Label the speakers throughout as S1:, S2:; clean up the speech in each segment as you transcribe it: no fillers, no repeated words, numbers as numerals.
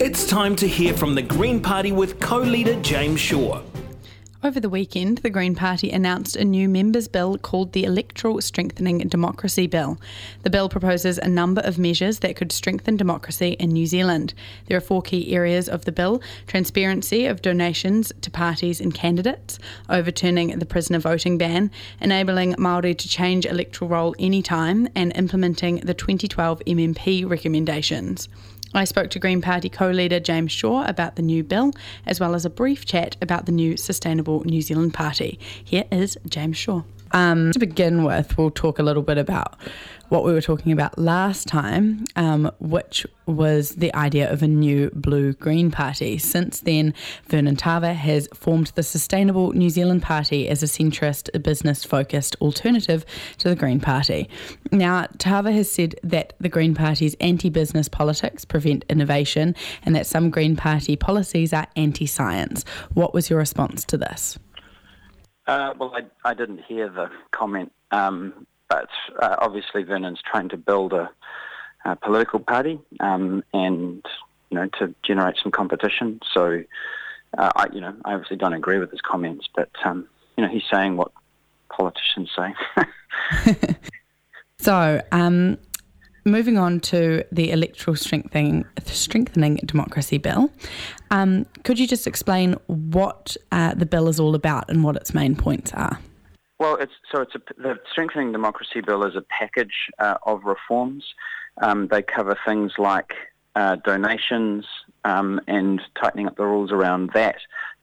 S1: It's time to hear from the Green Party with co-leader James Shaw.
S2: Over the weekend, the Green Party announced a new members' bill called the Electoral Strengthening Democracy Bill. The bill proposes a number of measures that could strengthen democracy in New Zealand. There are 4 key areas of the bill: transparency of donations to parties and candidates, overturning the prisoner voting ban, enabling Māori to change electoral roll anytime, and implementing the 2012 MMP recommendations. I spoke to Green Party co-leader James Shaw about the new bill, as well as a brief chat about the new Sustainable New Zealand Party. Here is James Shaw. To begin with, we'll talk a little bit about what we were talking about last time, which was the idea of a new blue-green party. Since then, Vernon Tava has formed the Sustainable New Zealand Party as a centrist, business-focused alternative to the Green Party. Now, Tava has said that the Green Party's anti-business politics prevent innovation and that some Green Party policies are anti-science. What was your response to this?
S3: Well, I didn't hear the comment, but obviously Vernon's trying to build a political party and to generate some competition. So I obviously don't agree with his comments, but he's saying what politicians say.
S2: So moving on to the Electoral Strengthening Democracy Bill, could you just explain what the bill is all about and what its main points are?
S3: Well, the Strengthening Democracy Bill is a package of reforms. They cover things like donations and tightening up the rules around that.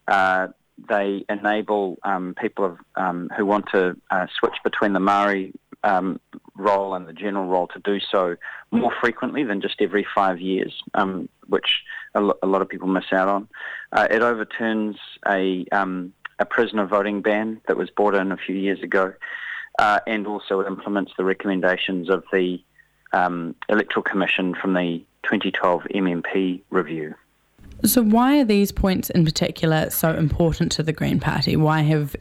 S3: They enable people who want to switch between the Māori role and the general role to do so more frequently than just every 5 years, which a lot of people miss out on. It overturns a prisoner voting ban that was brought in a few years ago, and also it implements the recommendations of the Electoral Commission from the 2012 MMP review.
S2: So why are these points in particular so important to the Green Party? Why has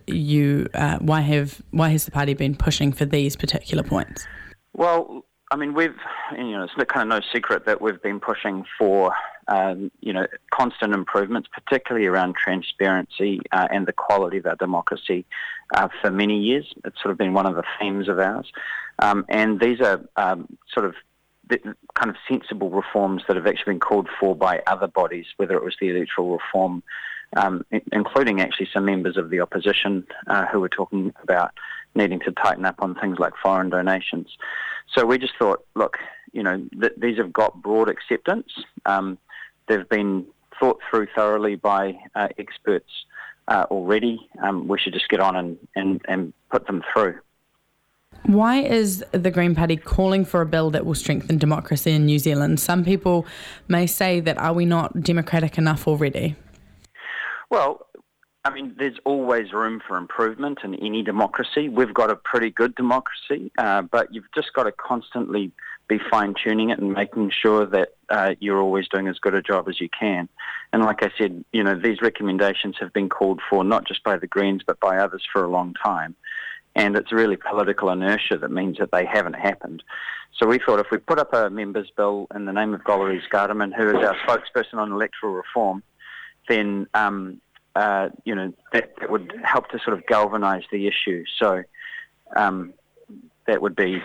S2: the party been pushing for these particular points?
S3: Well, I mean, it's kind of no secret that we've been pushing for, constant improvements, particularly around transparency and the quality of our democracy for many years. It's sort of been one of the themes of ours. And these are sort of the kind of sensible reforms that have actually been called for by other bodies, whether it was the electoral reform, including actually some members of the opposition who were talking about needing to tighten up on things like foreign donations. So we just thought, look, these have got broad acceptance. They've been thought through thoroughly by experts already. We should just get on and put them through.
S2: Why is the Green Party calling for a bill that will strengthen democracy in New Zealand? Some people may say that, are we not democratic enough already?
S3: Well, I mean, there's always room for improvement in any democracy. We've got a pretty good democracy, but you've just got to constantly be fine-tuning it and making sure that you're always doing as good a job as you can. And like I said, these recommendations have been called for not just by the Greens but by others for a long time. And it's really political inertia that means that they haven't happened. So we thought if we put up a members' bill in the name of Golari's Gadaman, who is our spokesperson on electoral reform, then that would help to sort of galvanise the issue. So that would be,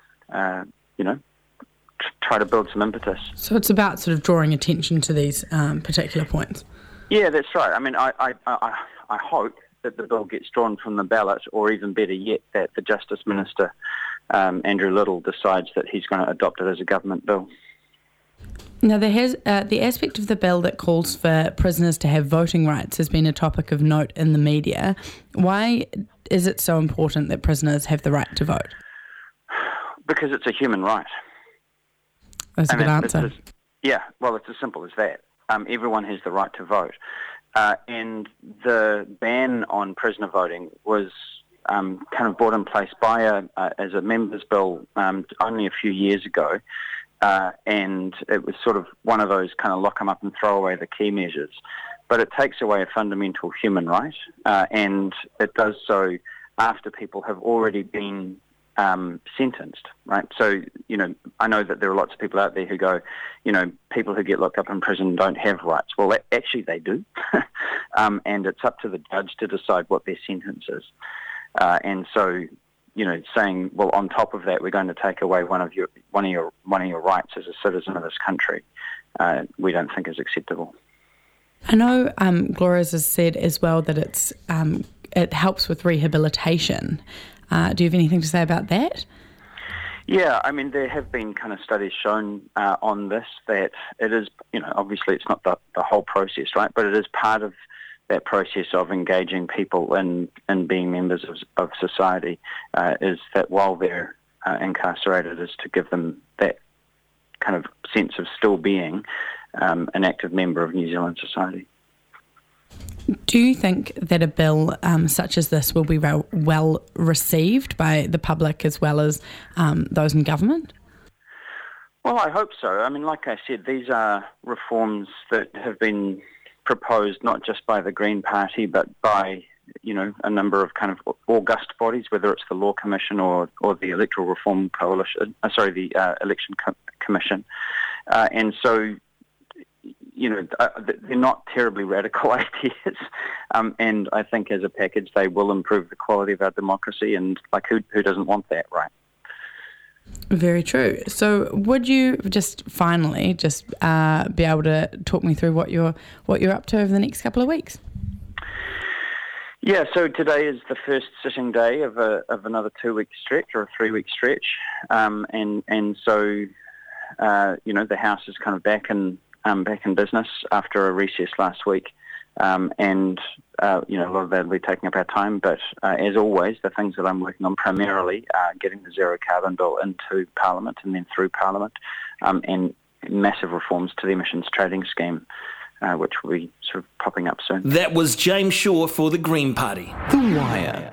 S3: try to build some impetus.
S2: So it's about sort of drawing attention to these particular points.
S3: Yeah, that's right. I mean, I hope that the bill gets drawn from the ballot, or even better yet, that the Justice Minister, Andrew Little, decides that he's going to adopt it as a government bill.
S2: Now, there has the aspect of the bill that calls for prisoners to have voting rights has been a topic of note in the media. Why is it so important that prisoners have the right to vote?
S3: Because it's a human right.
S2: That's a good answer.
S3: It's as simple as that. Everyone has the right to vote. And the ban on prisoner voting was kind of brought in place by as a members' bill only a few years ago, and it was sort of one of those kind of lock them up and throw away the key measures. But it takes away a fundamental human right, and it does so after people have already been sentenced, right? So, I know that there are lots of people out there who go, people who get locked up in prison don't have rights. Well, actually they do. And it's up to the judge to decide what their sentence is. And so, saying, well, on top of that, we're going to take away one of your rights as a citizen of this country, we don't think is acceptable.
S2: I know Gloria's has said as well that it helps with rehabilitation. Do you have anything to say about that?
S3: Yeah, I mean, there have been kind of studies shown on this that it is, obviously it's not the whole process, right? But it is part of that process of engaging people in being members of society, is that while they're incarcerated is to give them that kind of sense of still being an active member of New Zealand society.
S2: Do you think that a bill such as this will be well received by the public as well as those in government?
S3: Well, I hope so. I mean, like I said, these are reforms that have been proposed not just by the Green Party, but by, a number of kind of august bodies, whether it's the Law Commission or the Electoral Reform Coalition, the Election Commission. And so, they're not terribly radical ideas. And I think as a package, they will improve the quality of our democracy. And who doesn't want that, right?
S2: Very true. So would you finally be able to talk me through what you're up to over the next couple of weeks?
S3: Yeah, so today is the first sitting day of another 2-week stretch or a 3-week stretch. And so, the House is kind of back in business after a recess last week. A lot of that will be taking up our time. But as always, the things that I'm working on primarily are getting the Zero Carbon Bill into Parliament and then through Parliament, and massive reforms to the emissions trading scheme, which will be sort of popping up soon.
S1: That was James Shaw for the Green Party.
S4: The Wire.